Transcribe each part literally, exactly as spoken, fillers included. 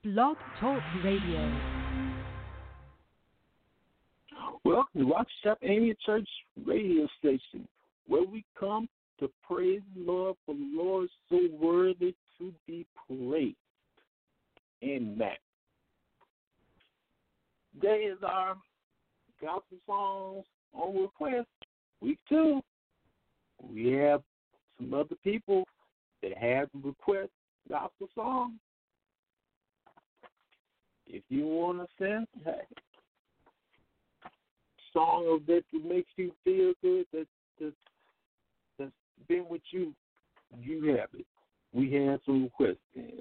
Blog Talk Radio. Welcome to Rochester Amy Church radio station, where we come to praise the Lord, for the Lord is so worthy to be praised. Amen. Today is our gospel songs on request, week two. We have some other people that have request gospel songs. If you want to send a song that makes you feel good, that, that, that's been with you, you have it. We have some requests in.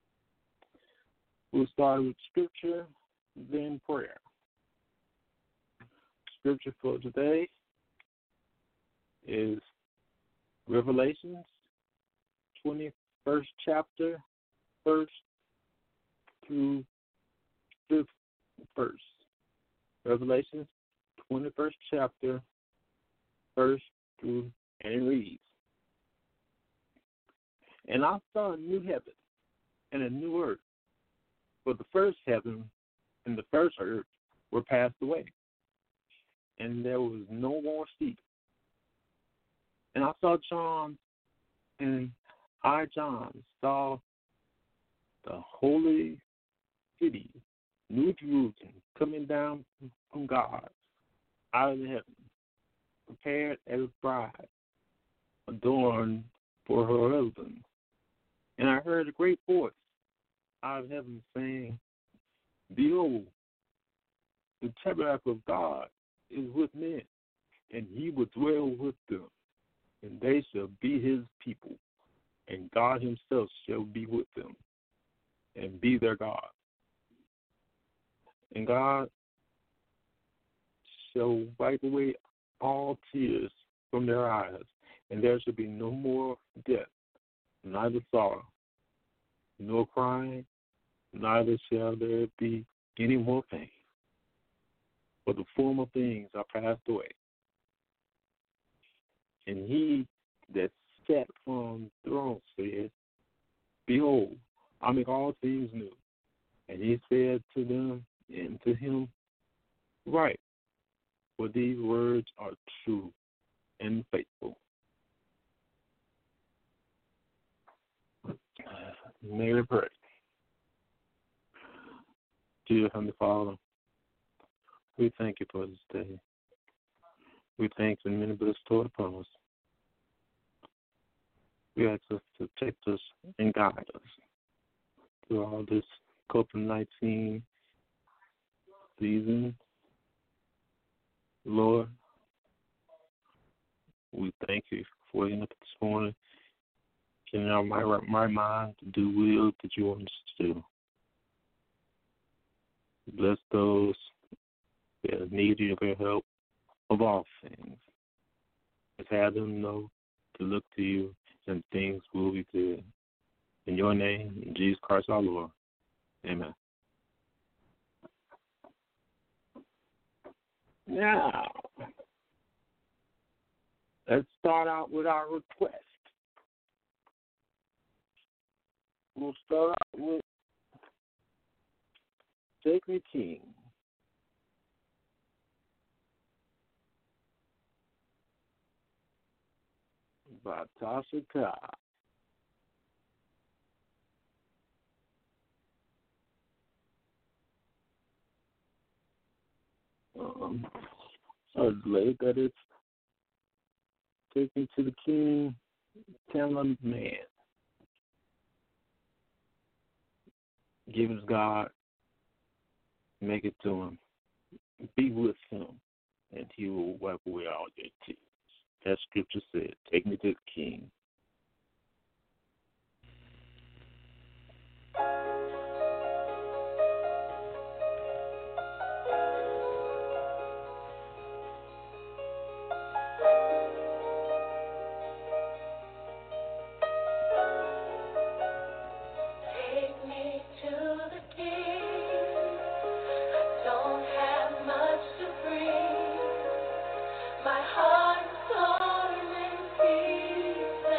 We'll start with scripture, then prayer. Scripture for today is Revelations, twenty-first chapter, first through fifth verse. Revelations, twenty-first chapter, first through, and it reads, "And I saw a new heaven and a new earth, for the first heaven and the first earth were passed away, and there was no more sea. And I saw John, and I, John, saw the holy city, New Jerusalem, coming down from God out of the heaven, prepared as a bride, adorned for her husband. And I heard a great voice out of heaven saying, Behold, the tabernacle of God is with men, and he will dwell with them, and they shall be his people, and God himself shall be with them, and be their God. And God shall wipe away all tears from their eyes, and there shall be no more death, neither sorrow, nor crying, neither shall there be any more pain. For the former things are passed away. And he that sat on the throne said, Behold, I make all things new. And he said to them and to him, Write, for these words are true and faithful." May we pray. Dear Heavenly Father, we thank you for this day. We thank you for many bestowed upon us. We ask us to protect us and guide us through all this COVID nineteen season. Lord, we thank you for waking up this morning, getting our my, my mind to do will that you want us to do. Bless those that are needy of your help of all things. Just have them know to look to you and things will be good. In your name, in Jesus Christ our Lord. Amen. Now, let's start out with our request. We'll start out with Sacred King. By Tasha Cobb. Um, I was late that it's taken to the King, telling man, give us God, make it to him, be with him, and he will wipe away all your tears. That scripture said, take me to the King. My heart is torn in pieces.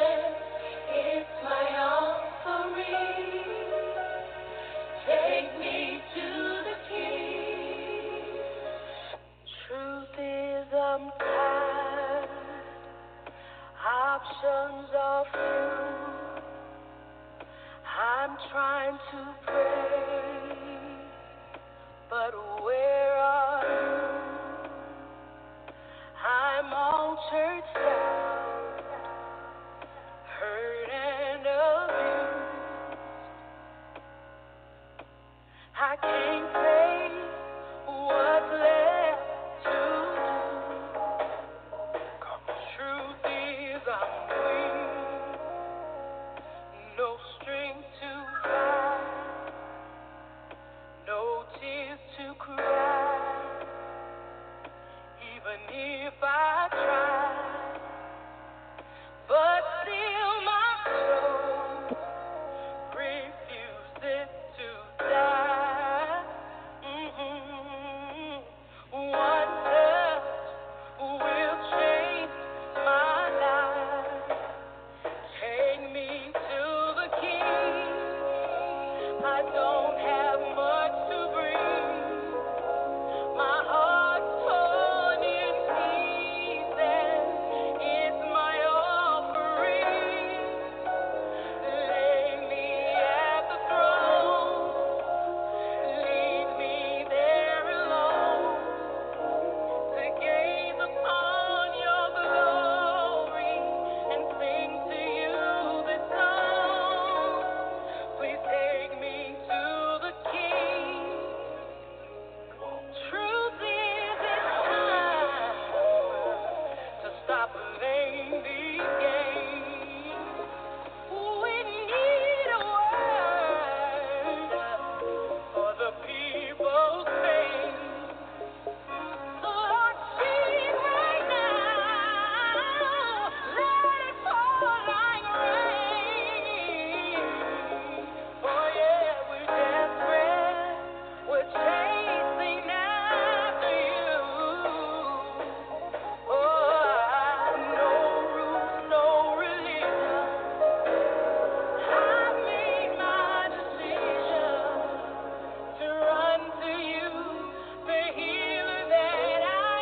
trying to pray, but where are you? I'm all churched out, hurt and abused. I can't say what's left to do. Truth is I'm weak, no strength to fight, no tears to cry. Even if I try, but still my soul refuses to die. Mm-hmm. One touch will change my life. Take me to the King. I don't have much to bring. My heart's torn in pieces. It's my offering. Lay me at the throne. Leave me there alone to gaze upon your glory and sing to you this song. Please take me to the King. Truth is, it's time to stop playing these games. We need a word for the people's pain. Lord, speak right now. Let it fall like rain. Oh yeah, we're desperate. We're chasing after you. Oh, no rules, no religion. I've made my decision to run to you, the healer that I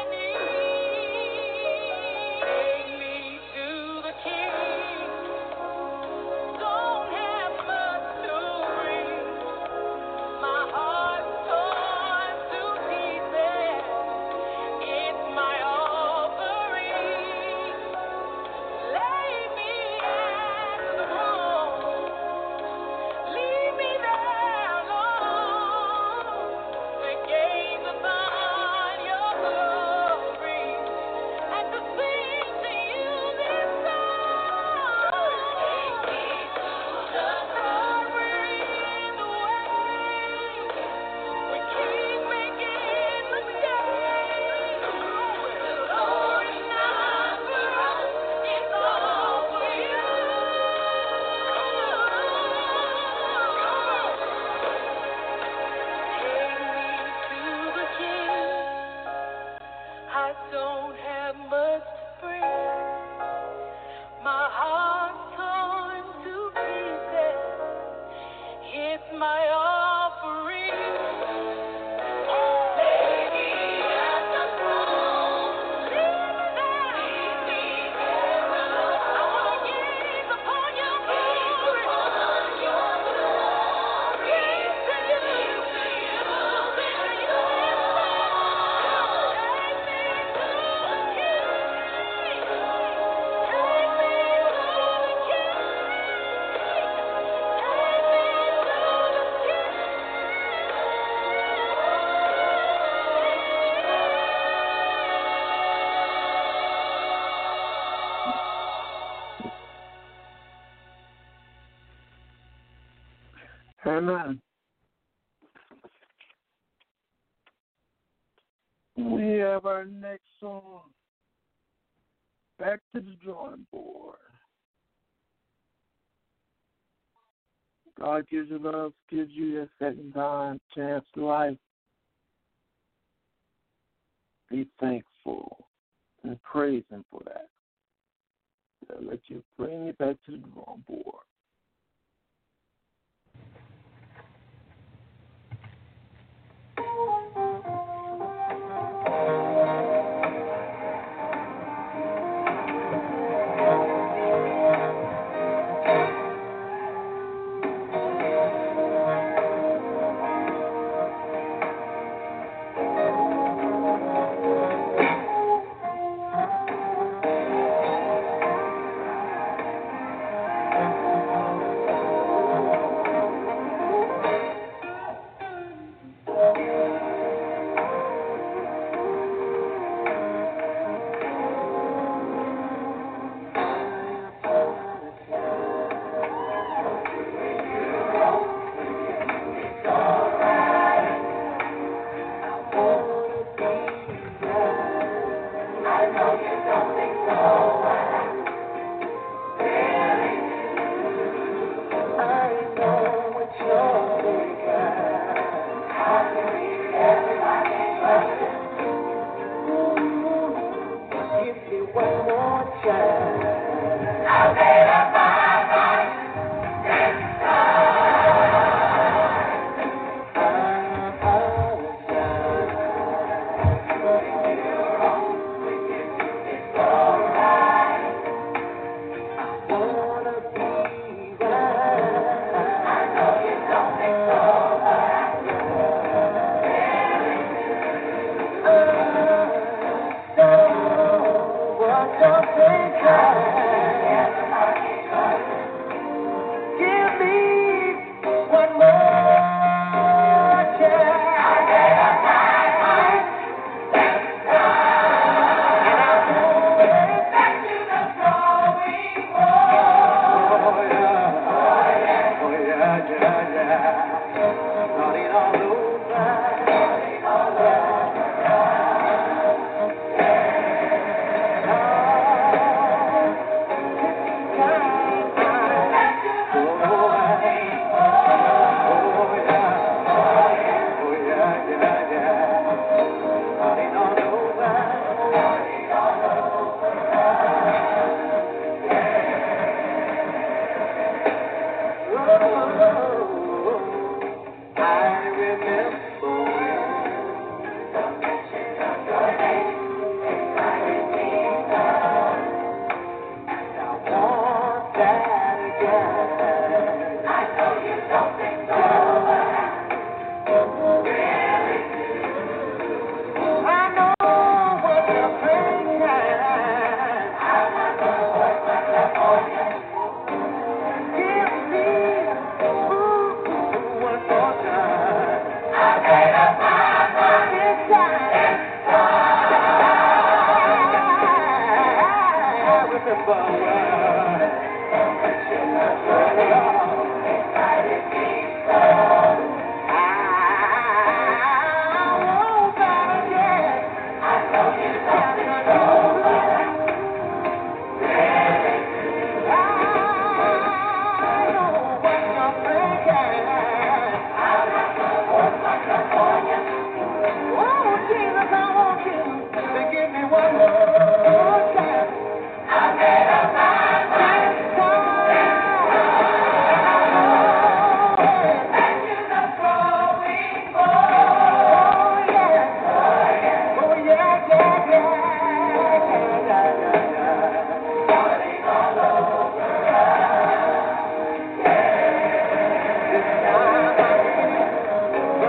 need. Take me to the King. Don't have much to bring. My heart's torn to pieces. It's my offering. Lay me at the throne. Leave me there alone to gaze upon your glory and to sing to you this song. Take me to the throne. We're in the way. We keep making mistakes. The Lord is not for us. It's all for you. Take me to the King. I don't have much to bring. My heart's torn to pieces. It's my offering. Lay me at the throne. Leave me there. Leave me there alone. I want to gaze upon your glory. Upon your glory. Gaze to you. Gaze to you. Sing to you this song. Take me to the King. Take me to the King. Take me to the Amen. We have our next song, Back to the Drawing Board. God gives you love, gives you a second time, chance to life. Be thankful and praise Him for that. That'll let you bring you back to the drawing board.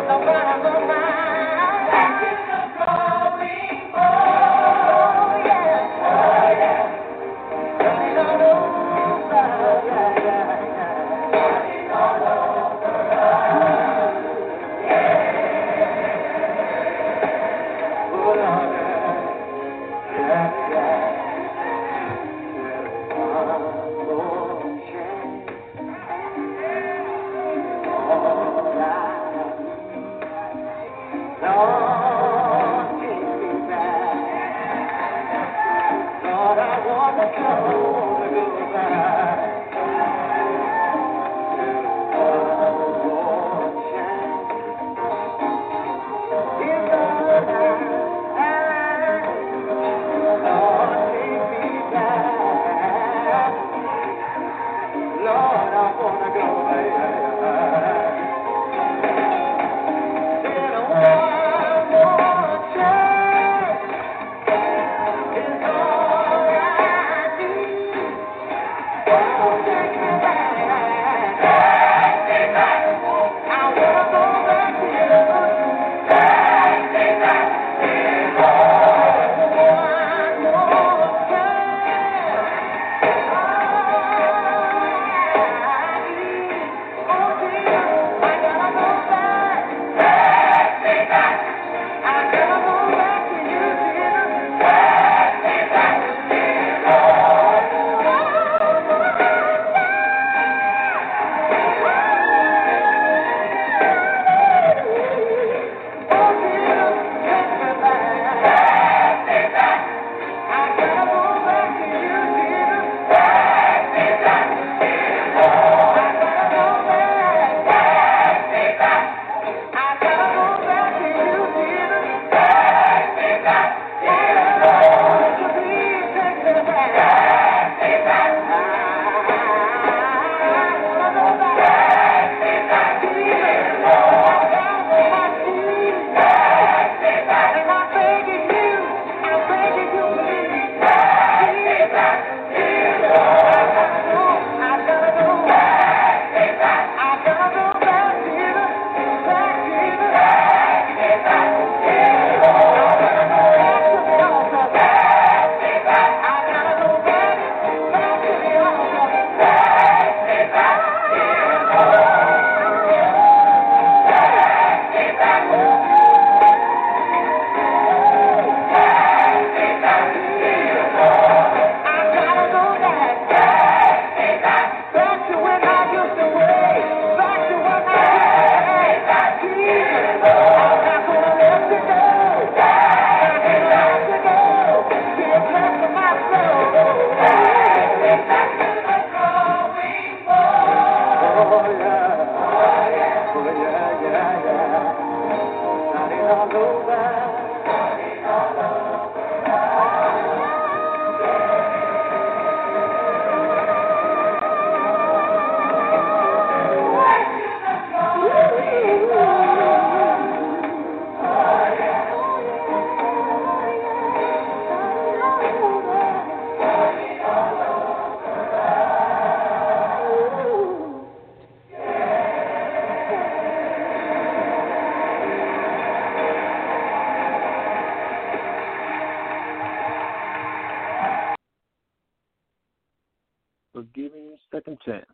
for giving second chances.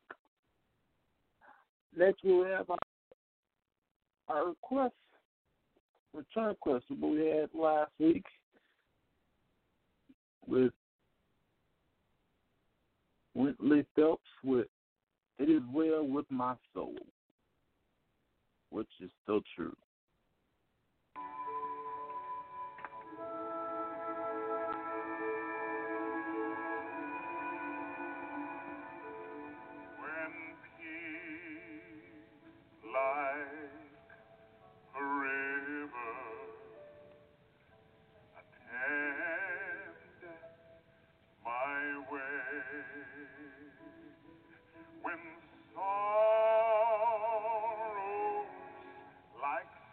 Next, we'll have our, our request, return request, what we had last week with Wintley Phelps with "It Is Well With My Soul," which is so true. When sorrows like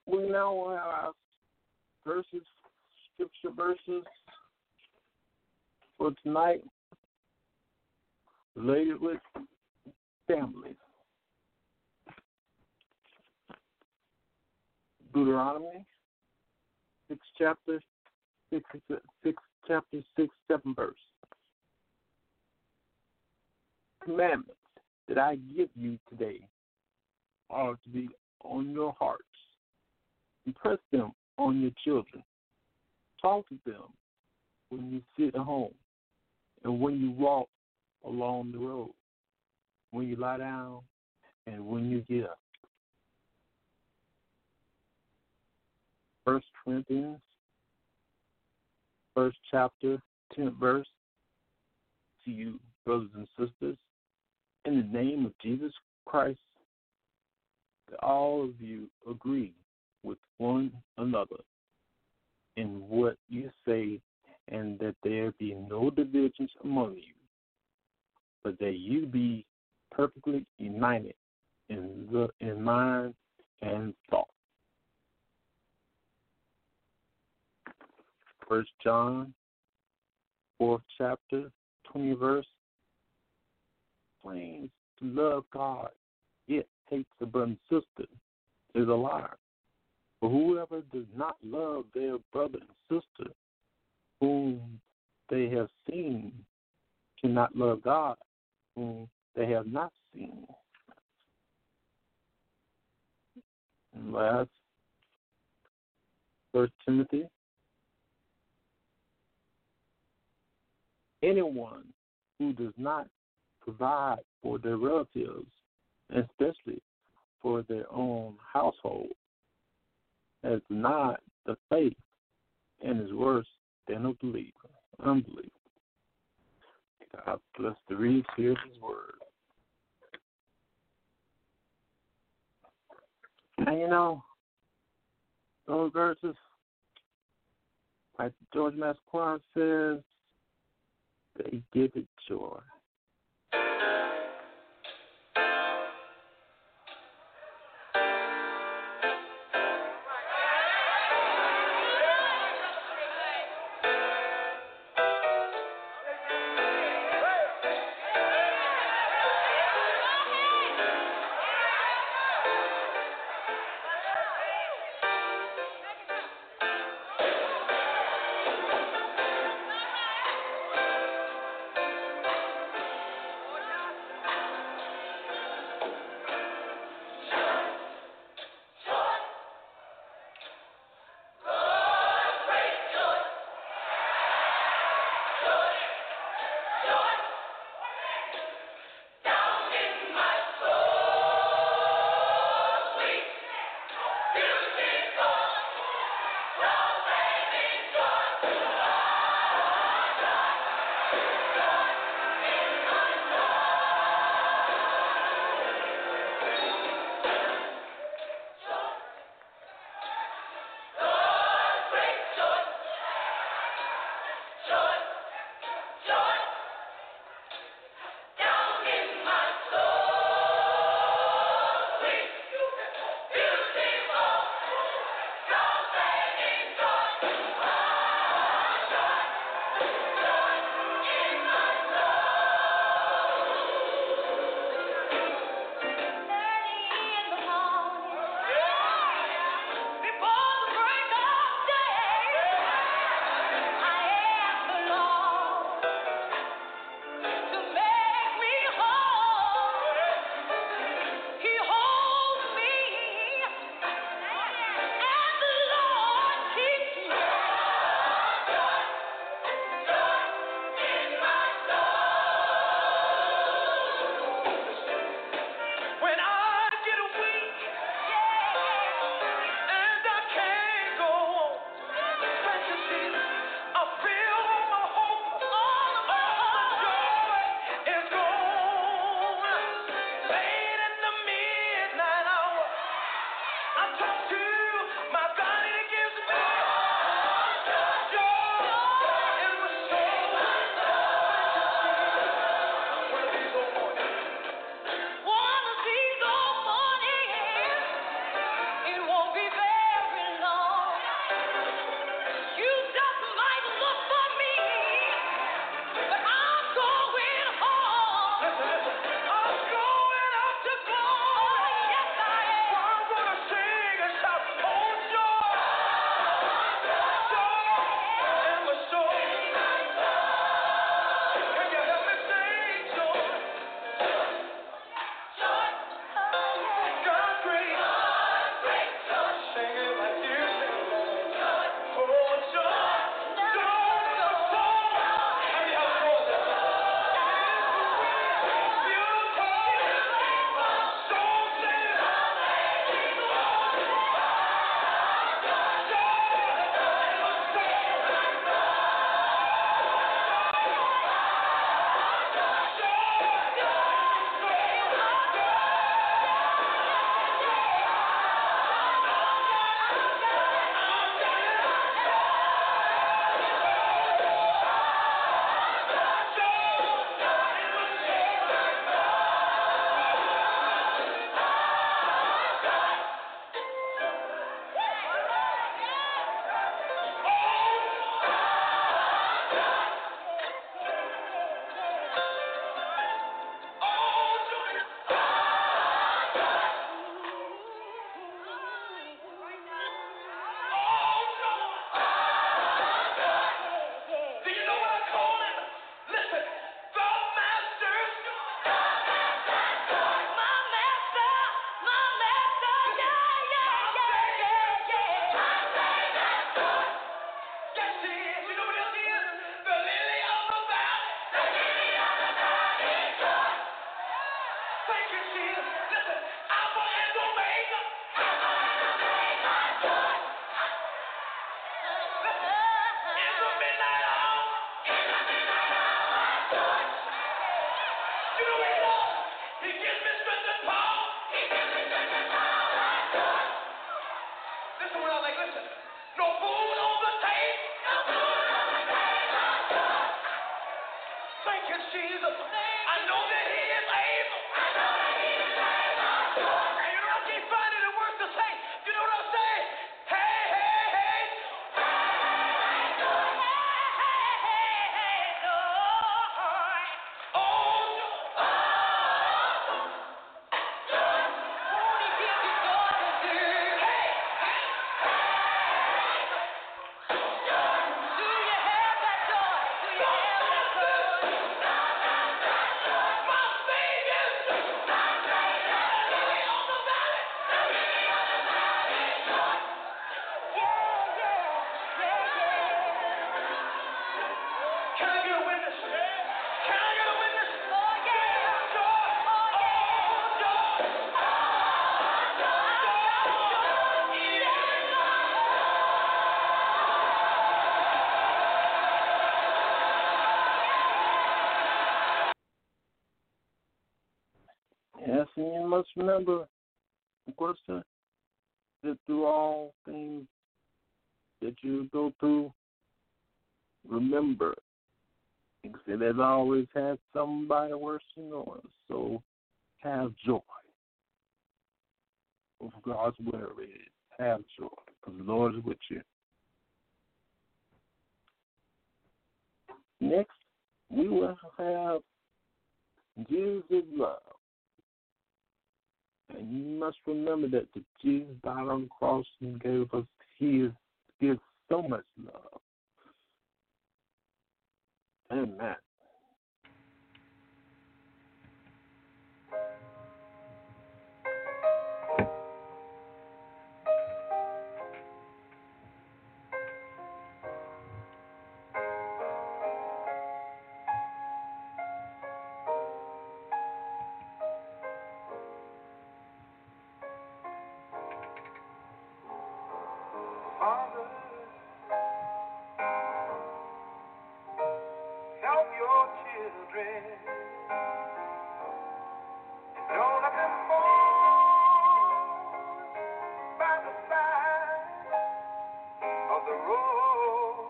We now have our verses, scripture verses for tonight related with families. Deuteronomy, six chapter, six, six chapter, six, seven verse. Commandments that I give you today are to be on your hearts. Impress them on your children. Talk to them when you sit at home and when you walk along the road, when you lie down and when you get up. First Corinthians, first chapter, tenth verse. To you, brothers and sisters, in the name of Jesus Christ, that all of you agree with one another in what you say, and that there be no divisions among you, but that you be perfectly united in the in mind and thought. First John, fourth chapter, twenty verse. Claims to love God, yet hates a brother and sister, is a liar. For whoever does not love their brother and sister whom they have seen cannot love God whom they have not seen. And last, First Timothy. Anyone who does not provide for their relatives, especially for their own household, has denied the faith and is worse than a believer, unbeliever. God bless the reads. Here's his word. And you know, those verses, like George Masquerade says, they give it joy. One of these old mornings, it won't be very Listen what I like, listen. No food on the table. No food on the table. Thank you, Jesus. I know that he is able. I know that he is able. And you know I can't find any words to say. You know what I'm saying? Hey, hey, hey. Hey, Lord. Hey, hey, hey, Lord. Oh, Lord. Won't he give you joy to do? Hey, hey. Do you have that joy? Do you have that joy? My Savior. My Savior. Lily on the valley. Lily on the valley. Yeah, yeah, yeah, yeah. Can I get a witness? Can I get a witness? Oh, yeah. Joy. Oh, yeah. Joy. Yes, and you must remember, of course, uh, that through all things that you go through, remember, because it has always had somebody worse than yours. So have joy. Of God's word is have joy, because the Lord is with you. Next, we will have Jesus' love. And you must remember that the Jesus died on the cross and gave us his, his so much love. Amen. Father, help your children. Don't let them fall by the side of the road.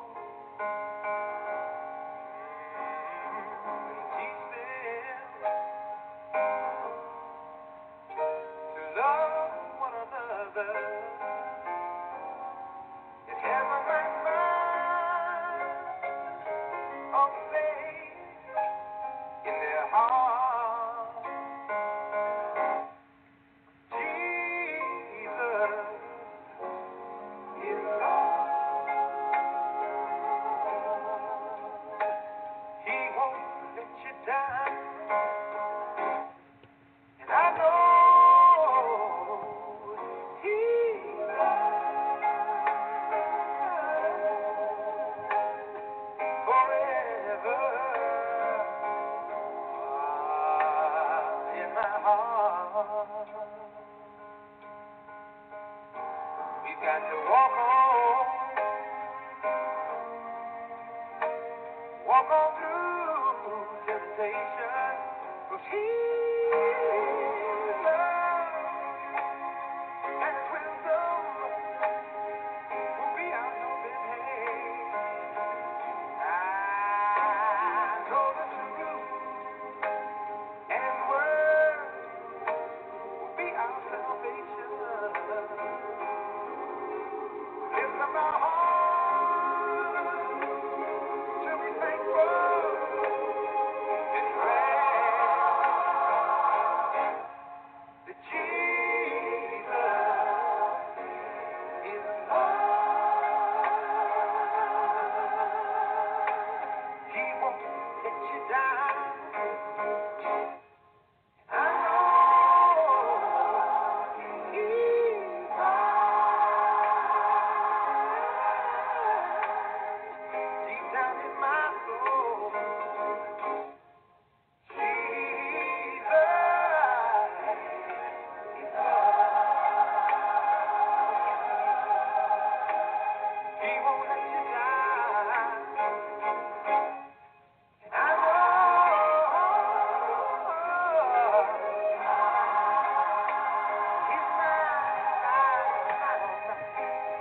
Teach them to love one another. It has a right mind of faith in their heart. Jesus is Lord. He won't let you down. And I know He's forever in my heart. We've got to walk on, walk on through temptation, 'cause His love and His wisdom will be our helping hand. I know the truth and His word will be our salvation. Lift up our hearts to be thankful and glad that Jesus is Lord. He won't let you down. I know He's mine. Deep down in my soul, Jesus is Lord. He won't let you down. I know He's mine.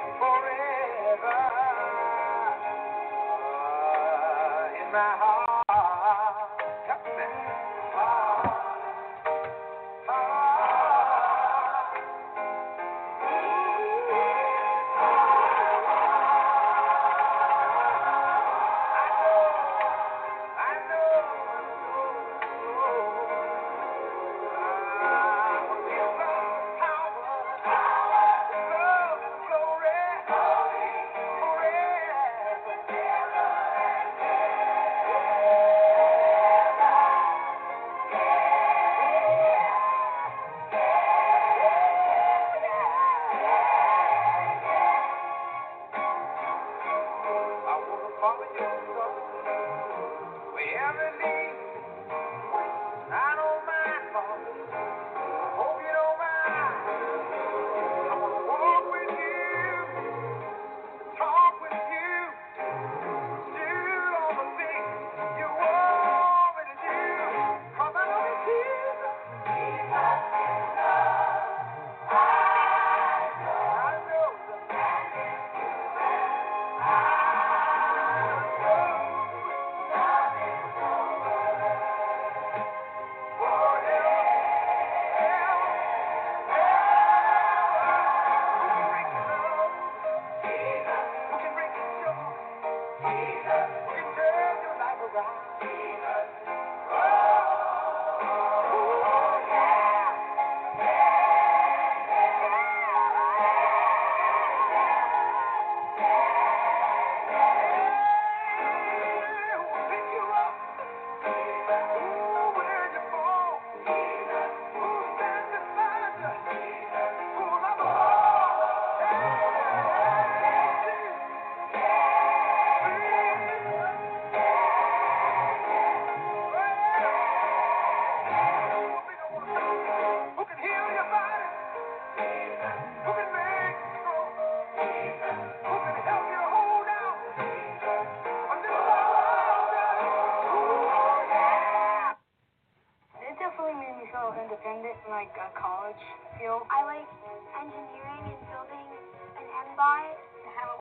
independent in like a college field. I like engineering and building an M-bot and have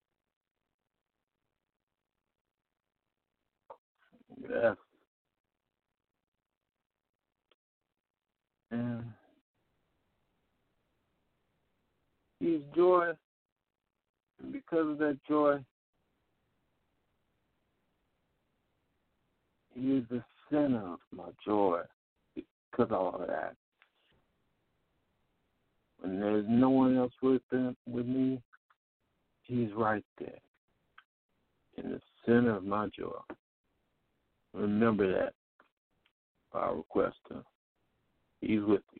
a Yes. And he's joy, and because of that joy, he is the center of my joy because of all of that. When there's no one else with them, with me, he's right there in the center of my joy. Remember that, our requester. He's with you.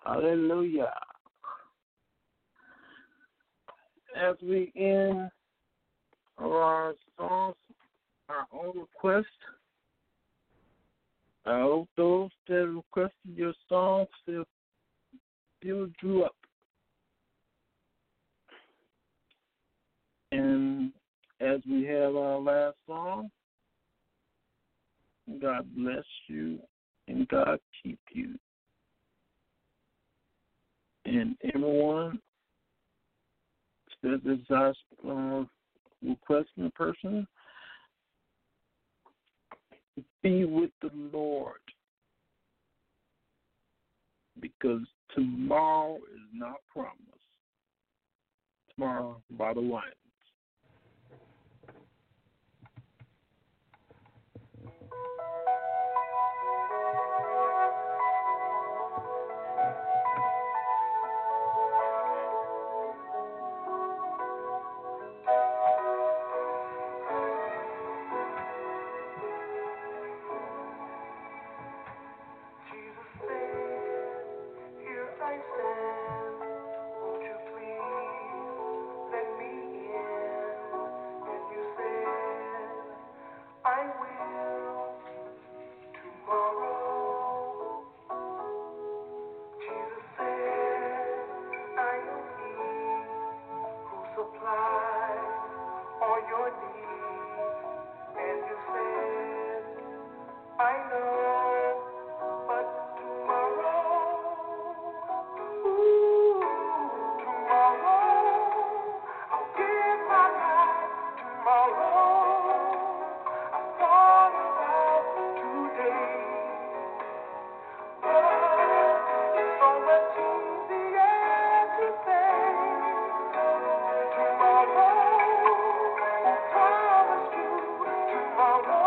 Hallelujah. As we end our songs, our own request, I hope those that requested your songs still, still drew up. And as we have our last song, God bless you and God keep you. And everyone says this is our uh, requesting person, be with the Lord, because tomorrow is not promised. Tomorrow by the lions. Tomorrow,